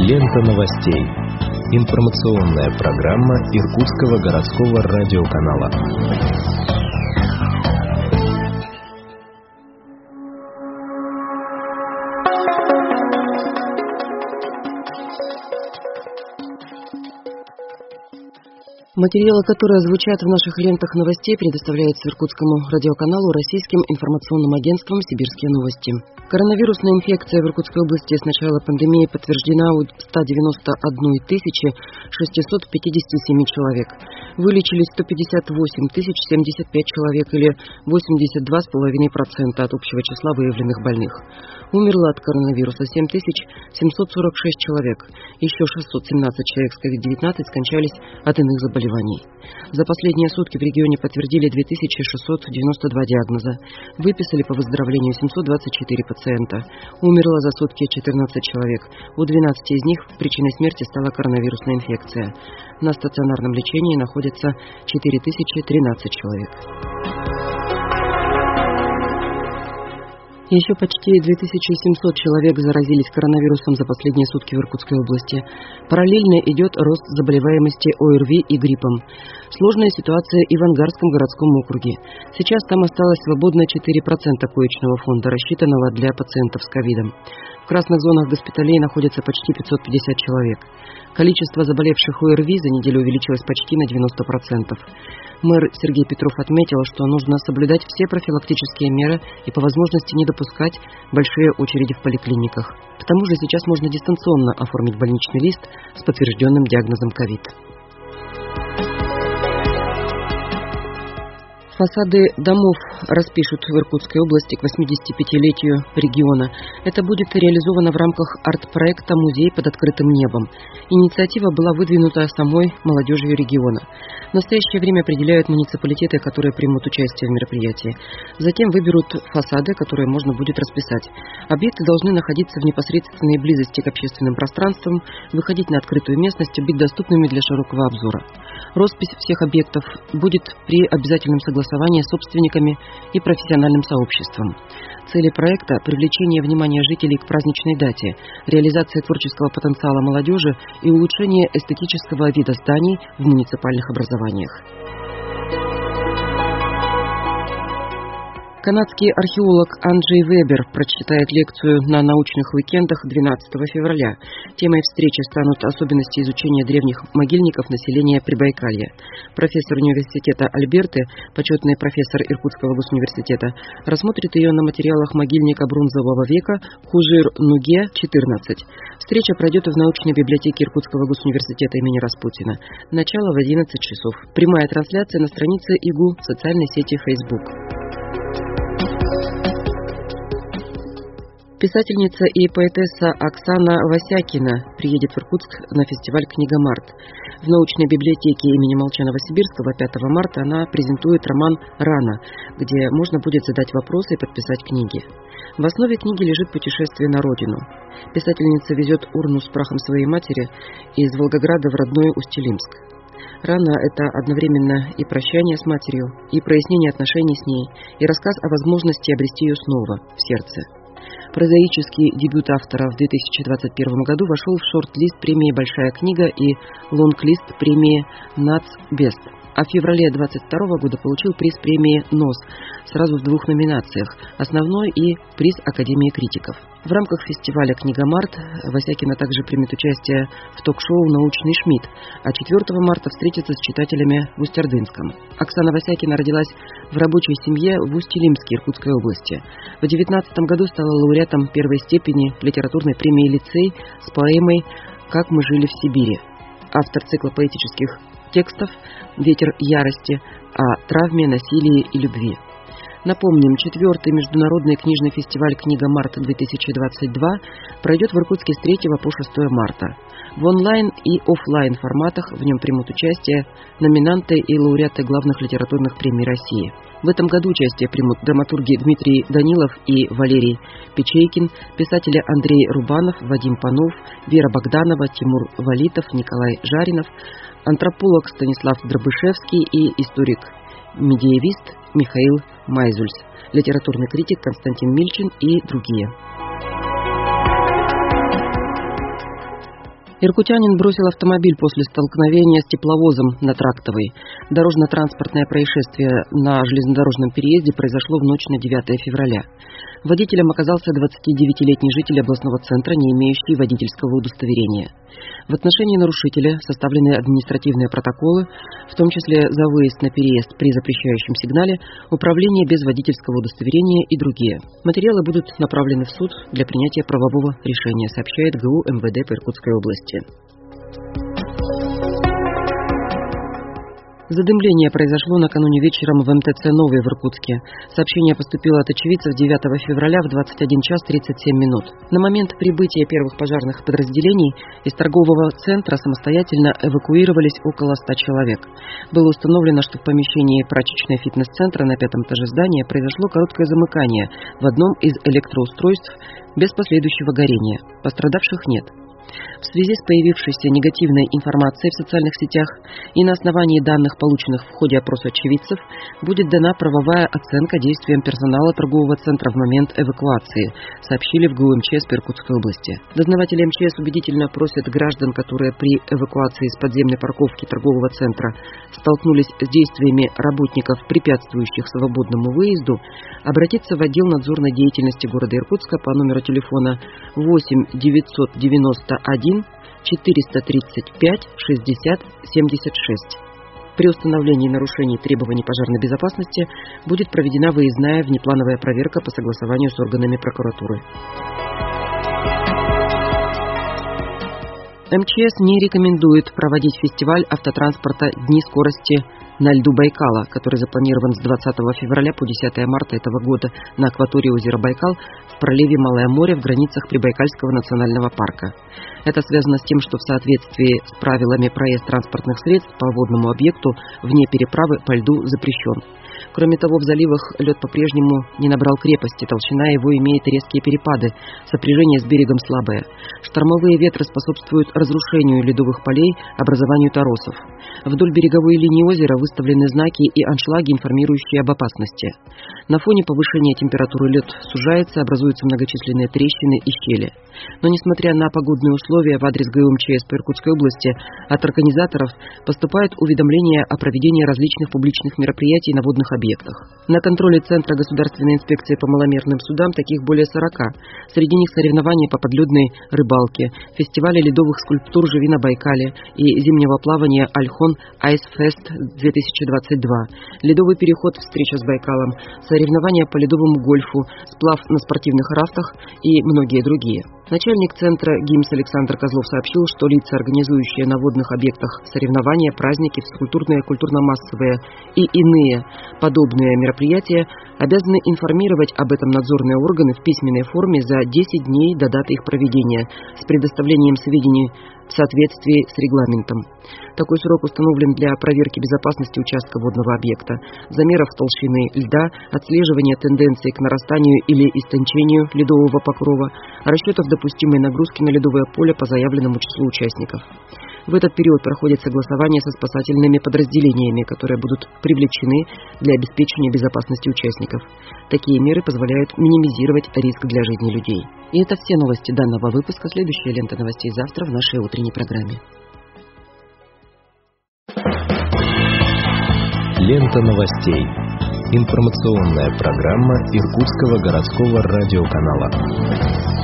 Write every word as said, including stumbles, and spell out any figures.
Лента новостей. Информационная программа Иркутского городского радиоканала. Материалы, которые звучат в наших лентах новостей, предоставляются Иркутскому радиоканалу российским информационным агентством «Сибирские новости». Коронавирусная инфекция в Иркутской области с начала пандемии подтверждена у ста девяноста одной тысячи шестисот пятидесяти семи человек. Вылечились сто пятьдесят восемь тысяч семьдесят пять человек или восемьдесят два целых пять десятых процента от общего числа выявленных больных. Умерло от коронавируса семь тысяч семьсот сорок шесть человек. Еще шестьсот семнадцать человек с ковид девятнадцать скончались от иных заболеваний. За последние сутки в регионе подтвердили две тысячи шестьсот девяносто два диагноза. Выписали по выздоровлению семьсот двадцать четыре пациента. Умерло за сутки четырнадцать человек. У двенадцати из них причиной смерти стала коронавирусная инфекция. На стационарном лечении находятся четыре тысячи тринадцать человек. Еще почти две тысячи семьсот человек заразились коронавирусом за последние сутки в Иркутской области. Параллельно идет рост заболеваемости ОРВИ и гриппом. Сложная ситуация и в Ангарском городском округе. Сейчас там осталось свободно четыре процента коечного фонда, рассчитанного для пациентов с ковидом. В красных зонах госпиталей находится почти пятьсот пятьдесят человек. Количество заболевших ОРВИ за неделю увеличилось почти на девяносто процентов. Мэр Сергей Петров отметил, что нужно соблюдать все профилактические меры и по возможности не допускать большие очереди в поликлиниках. К тому же сейчас можно дистанционно оформить больничный лист с подтвержденным диагнозом ковид. Фасады домов распишут в Иркутской области к восьмидесятипятилетию региона. Это будет реализовано в рамках арт-проекта «Музей под открытым небом». Инициатива была выдвинута самой молодежью региона. В настоящее время определяют муниципалитеты, которые примут участие в мероприятии. Затем выберут фасады, которые можно будет расписать. Объекты должны находиться в непосредственной близости к общественным пространствам, выходить на открытую местность и быть доступными для широкого обзора. Роспись всех объектов будет при обязательном согласовании с собственниками и профессиональным сообществом. Цели проекта – привлечение внимания жителей к праздничной дате, реализация творческого потенциала молодежи и улучшение эстетического вида зданий в муниципальных образованиях. Канадский археолог Анджей Вебер прочитает лекцию на научных уикендах двенадцатого февраля. Темой встречи станут особенности изучения древних могильников населения Прибайкалья. Профессор университета Альберты, почетный профессор Иркутского госуниверситета, рассмотрит ее на материалах могильника бронзового века Хужир-Нуге четырнадцать. Встреча пройдет в научной библиотеке Иркутского госуниверситета имени Распутина. Начало в одиннадцать часов. Прямая трансляция на странице ИГУ в социальной сети Facebook. Писательница и поэтесса Оксана Васякина приедет в Иркутск на фестиваль «Книга Март». В научной библиотеке имени Молчанова-Сибирского пятого марта она презентует роман «Рана», где можно будет задать вопросы и подписать книги. В основе книги лежит путешествие на родину. Писательница везет урну с прахом своей матери из Волгограда в родной Усть-Илимск. Рана – это одновременно и прощание с матерью, и прояснение отношений с ней, и рассказ о возможности обрести ее снова, в сердце. Прозаический дебют автора в две тысячи двадцать первом году вошел в шорт-лист премии «Большая книга» и лонг-лист премии «Нацбест». А в феврале двадцать второго года получил приз премии «НОС» сразу в двух номинациях – основной и приз Академии критиков. В рамках фестиваля «Книга Март» Васякина также примет участие в ток-шоу «Научный Шмидт», а четвёртого марта встретится с читателями в Усть-Ордынском. Оксана Васякина родилась в рабочей семье в Усть-Илимске Иркутской области. В девятнадцатом году стала лауреатом первой степени литературной премии «Лицей» с поэмой «Как мы жили в Сибири». Автор цикла поэтических текстов «Ветер ярости» о травме, насилии и любви. Напомним, четвертый международный книжный фестиваль «Книга Март-две тысячи двадцать два» пройдет в Иркутске с третьего по шестое марта. В онлайн и офлайн форматах в нем примут участие номинанты и лауреаты главных литературных премий России. В этом году участие примут драматурги Дмитрий Данилов и Валерий Печейкин, писатели Андрей Рубанов, Вадим Панов, Вера Богданова, Тимур Валитов, Николай Жаринов, антрополог Станислав Дробышевский и историк-медиевист Михаил Майзульс, литературный критик Константин Мильчин и другие. Иркутянин бросил автомобиль после столкновения с тепловозом на Трактовой. Дорожно-транспортное происшествие на железнодорожном переезде произошло в ночь на девятое февраля. Водителем оказался двадцатидевятилетний житель областного центра, не имеющий водительского удостоверения. В отношении нарушителя составлены административные протоколы, в том числе за выезд на переезд при запрещающем сигнале, управление без водительского удостоверения и другие. Материалы будут направлены в суд для принятия правового решения, сообщает ГУ МВД по Иркутской области. Задымление произошло накануне вечером в эм тэ цэ «Новый» в Иркутске. Сообщение поступило от очевидцев девятого февраля в двадцать один час тридцать семь минут. На момент прибытия первых пожарных подразделений из торгового центра самостоятельно эвакуировались около ста человек. Было установлено, что в помещении прачечной фитнес-центра на пятом этаже здания произошло короткое замыкание в одном из электроустройств без последующего горения. Пострадавших нет. В связи с появившейся негативной информацией в социальных сетях и на основании данных, полученных в ходе опроса очевидцев, будет дана правовая оценка действиям персонала торгового центра в момент эвакуации, сообщили в ГУ эм че эс по Иркутской области. Дознаватели эм че эс убедительно просят граждан, которые при эвакуации из подземной парковки торгового центра столкнулись с действиями работников, препятствующих свободному выезду, обратиться в отдел надзорной деятельности города Иркутска по номеру телефона восемь девятьсот девяносто один четыреста тридцать пять шестьдесят семьдесят шесть. При установлении нарушений требований пожарной безопасности будет проведена выездная внеплановая проверка по согласованию с органами прокуратуры. эм че эс не рекомендует проводить фестиваль автотранспорта «Дни скорости на льду Байкала», который запланирован с двадцатого февраля по десятое марта этого года на акватории озера Байкал в проливе Малое море в границах Прибайкальского национального парка. Это связано с тем, что в соответствии с правилами проезд транспортных средств по водному объекту вне переправы по льду запрещен. Кроме того, в заливах лед по-прежнему не набрал крепости, толщина его имеет резкие перепады, сопряжение с берегом слабое. Штормовые ветры способствуют разрушению ледовых полей, образованию торосов. Вдоль береговой линии озера выставлены знаки и аншлаги, информирующие об опасности. На фоне повышения температуры лед сужается, образуются многочисленные трещины и щели. Но несмотря на погодные условия, в адрес ГУ эм че эс по Иркутской области от организаторов поступают уведомления о проведении различных публичных мероприятий на водных объектах. На контроле Центра государственной инспекции по маломерным судам таких более сорока. Среди них соревнования по подледной рыбалке, фестивали ледовых скульптур «Живи на Байкале» и зимнего плавания «Альхон Айсфест две тысячи двадцать два», ледовый переход «Встреча с Байкалом», соревнования по ледовому гольфу, сплав на спортивных рафтах и многие другие. Начальник центра ГИМС Александр Козлов сообщил, что лица, организующие на водных объектах соревнования, праздники, физкультурные, культурно-массовые и иные подобные мероприятия, обязаны информировать об этом надзорные органы в письменной форме за десять дней до даты их проведения с предоставлением сведений в соответствии с регламентом. Такой срок установлен для проверки безопасности участка водного объекта, замеров толщины льда, отслеживания тенденций к нарастанию или истончению ледового покрова, расчетов допустимой нагрузки на ледовое поле по заявленному числу участников. В этот период проходит согласование со спасательными подразделениями, которые будут привлечены для обеспечения безопасности участников. Такие меры позволяют минимизировать риск для жизни людей. И это все новости данного выпуска. Следующая лента новостей завтра в нашей утренней программе. Лента новостей. Информационная программа Иркутского городского радиоканала.